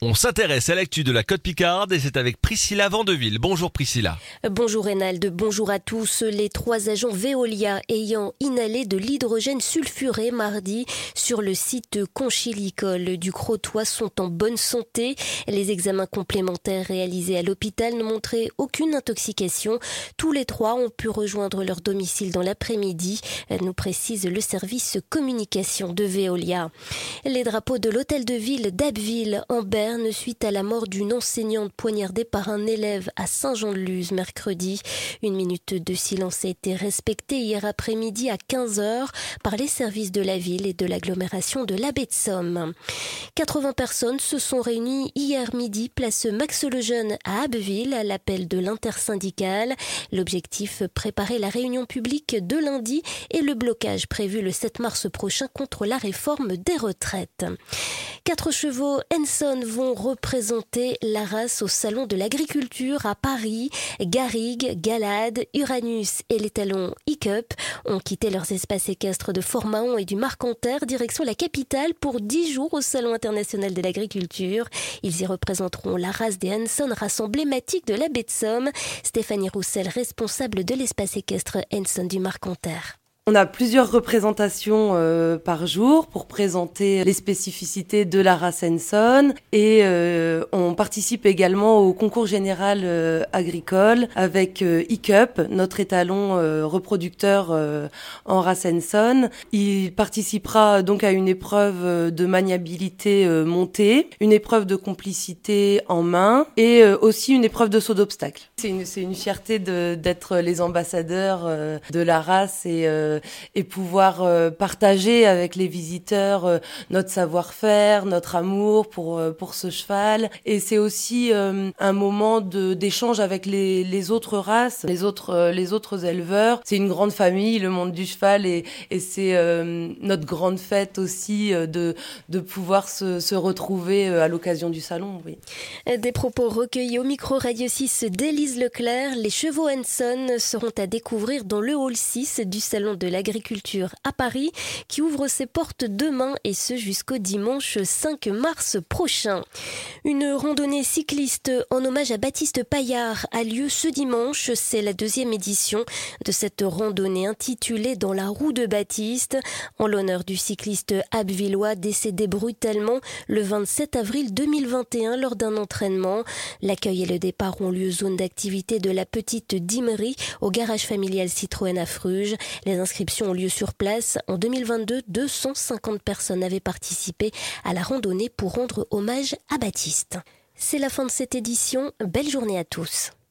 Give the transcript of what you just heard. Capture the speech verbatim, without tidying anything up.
On s'intéresse à l'actu de la Côte Picarde et c'est avec Priscilla Vandeville. Bonjour Priscilla. Bonjour Reynald, bonjour à tous. Les trois agents Veolia ayant inhalé de l'hydrogène sulfuré mardi sur le site conchilicole du Crotoy sont en bonne santé. Les examens complémentaires réalisés à l'hôpital ne montraient aucune intoxication. Tous les trois ont pu rejoindre leur domicile dans l'après-midi, nous précise le service communication de Veolia. Les drapeaux de l'hôtel de ville d'Abbeville en Berne suite à la mort d'une enseignante poignardée par un élève à Saint-Jean-de-Luz mercredi. Une minute de silence a été respectée hier après-midi à quinze heures par les services de la ville et de l'agglomération de la baie de Somme. quatre-vingts personnes se sont réunies hier midi place Max-Lejeune à Abbeville à l'appel de l'intersyndicale. L'objectif, préparer la réunion publique de lundi et le blocage prévu le sept mars prochain contre la réforme des retraites. Quatre chevaux Henson vont représenter la race au Salon de l'Agriculture à Paris. Garrigue, Galade, Uranus et les talons Hiccup ont quitté leurs espaces équestres de Fort-Mahon et du Marcanterre, direction la capitale pour dix jours au Salon international de l'agriculture. Ils y représenteront la race des Henson, race emblématique de la baie de Somme. Stéphanie Roussel, responsable de l'espace équestre Henson du Marcanterre. On a plusieurs représentations euh, par jour pour présenter les spécificités de la race Henson et euh, on participe également au concours général euh, agricole avec euh, Hiccup, notre étalon euh, reproducteur euh, en race Henson. Il participera donc à une épreuve de maniabilité euh, montée, une épreuve de complicité en main et euh, aussi une épreuve de saut d'obstacle. C'est une, c'est une fierté de, d'être les ambassadeurs euh, de la race et euh, et pouvoir euh, partager avec les visiteurs euh, notre savoir-faire, notre amour pour euh, pour ce cheval. Et c'est aussi euh, un moment de d'échange avec les les autres races, les autres euh, les autres éleveurs. C'est une grande famille, le monde du cheval, et et c'est euh, notre grande fête aussi euh, de de pouvoir se se retrouver euh, à l'occasion du salon. Oui. Des propos recueillis au micro Radio six d'Élise Leclerc. Les chevaux Henson seront à découvrir dans le hall six du salon de l'agriculture à Paris qui ouvre ses portes demain et ce jusqu'au dimanche cinq mars prochain. Une randonnée cycliste en hommage à Baptiste Paillard a lieu ce dimanche. C'est la deuxième édition de cette randonnée intitulée Dans la roue de Baptiste en l'honneur du cycliste abvillois décédé brutalement le vingt-sept avril deux mille vingt et un lors d'un entraînement. L'accueil et le départ ont lieu zone d'activité de la Petite Dimerie au garage familial Citroën à Fruges. Les inscriptions ont lieu sur place. En deux mille vingt-deux, deux cent cinquante personnes avaient participé à la randonnée pour rendre hommage à Baptiste. C'est la fin de cette édition. Belle journée à tous.